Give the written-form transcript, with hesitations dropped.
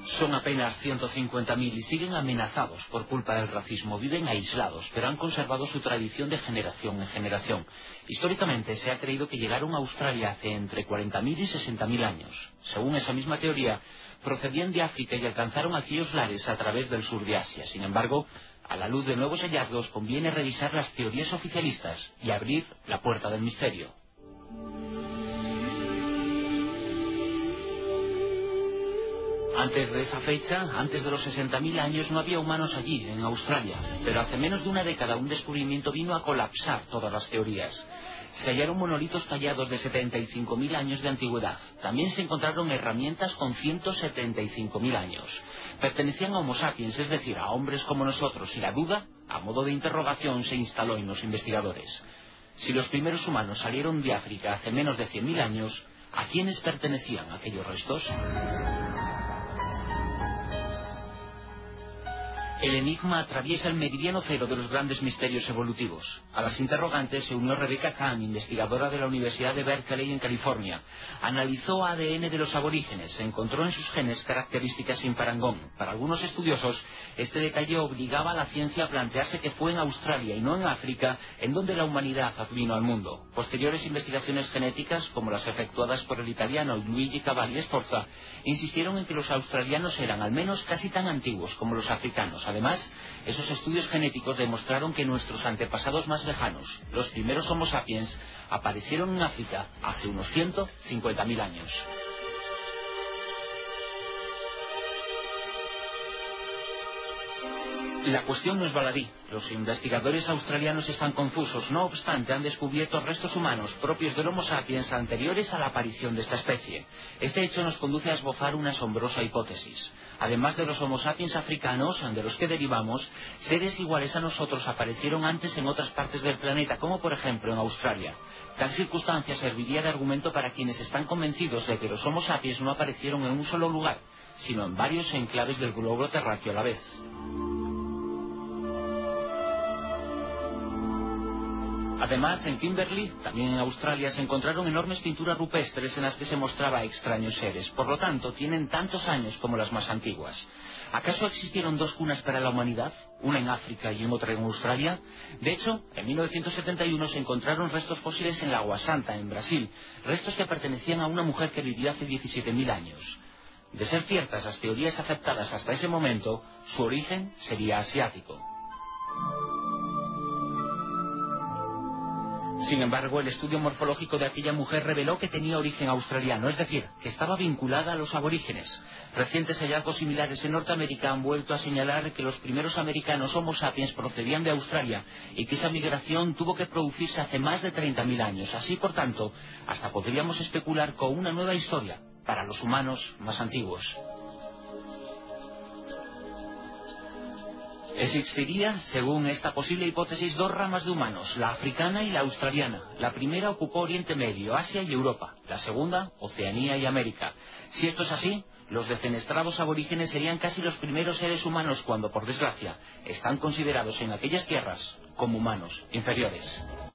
Son apenas 150.000 y siguen amenazados por culpa del racismo. Viven aislados, pero han conservado su tradición de generación en generación. Históricamente se ha creído que llegaron a Australia hace entre 40.000 y 60.000 años. Según esa misma teoría, procedían de África y alcanzaron aquellos lares a través del sur de Asia. Sin embargo, a la luz de nuevos hallazgos conviene revisar las teorías oficialistas y abrir la puerta del misterio. Antes de esa fecha, antes de los 60.000 años, no había humanos allí, en Australia. Pero hace menos de una década un descubrimiento vino a colapsar todas las teorías. Se hallaron monolitos tallados de 75.000 años de antigüedad. También se encontraron herramientas con 175.000 años. Pertenecían a Homo sapiens, es decir, a hombres como nosotros, y la duda, a modo de interrogación, se instaló en los investigadores. Si los primeros humanos salieron de África hace menos de 100.000 años, ¿a quiénes pertenecían aquellos restos? El enigma atraviesa el meridiano cero de los grandes misterios evolutivos. A las interrogantes se unió Rebecca Kahn, investigadora de la Universidad de Berkeley en California. Analizó ADN de los aborígenes, encontró en sus genes características sin parangón. Para algunos estudiosos, este detalle obligaba a la ciencia a plantearse que fue en Australia y no en África en donde la humanidad vino al mundo. Posteriores investigaciones genéticas, como las efectuadas por el italiano Luigi Cavalli Sforza, insistieron en que los australianos eran al menos casi tan antiguos como los africanos. Además, esos estudios genéticos demostraron que nuestros antepasados más lejanos, los primeros Homo sapiens, aparecieron en África hace unos 150.000 años. La cuestión no es baladí. Los investigadores australianos están confusos. No obstante, han descubierto restos humanos propios del Homo sapiens anteriores a la aparición de esta especie. Este hecho nos conduce a esbozar una asombrosa hipótesis. Además de los Homo sapiens africanos, de los que derivamos, seres iguales a nosotros aparecieron antes en otras partes del planeta, como por ejemplo en Australia. Tal circunstancia serviría de argumento para quienes están convencidos de que los Homo sapiens no aparecieron en un solo lugar, sino en varios enclaves del globo terráqueo a la vez. Además, en Kimberley, también en Australia, se encontraron enormes pinturas rupestres en las que se mostraba a extraños seres. Por lo tanto, tienen tantos años como las más antiguas. ¿Acaso existieron dos cunas para la humanidad? Una en África y otra en Australia. De hecho, en 1971 se encontraron restos fósiles en la Agua Santa, en Brasil. Restos que pertenecían a una mujer que vivió hace 17.000 años. De ser ciertas las teorías aceptadas hasta ese momento, su origen sería asiático. Sin embargo, el estudio morfológico de aquella mujer reveló que tenía origen australiano, es decir, que estaba vinculada a los aborígenes. Recientes hallazgos similares en Norteamérica han vuelto a señalar que los primeros americanos Homo sapiens procedían de Australia y que esa migración tuvo que producirse hace más de 30.000 años. Así, por tanto, hasta podríamos especular con una nueva historia para los humanos más antiguos. Existiría, según esta posible hipótesis, dos ramas de humanos, la africana y la australiana. La primera ocupó Oriente Medio, Asia y Europa. La segunda, Oceanía y América. Si esto es así, los defenestrados aborígenes serían casi los primeros seres humanos cuando, por desgracia, están considerados en aquellas tierras como humanos inferiores.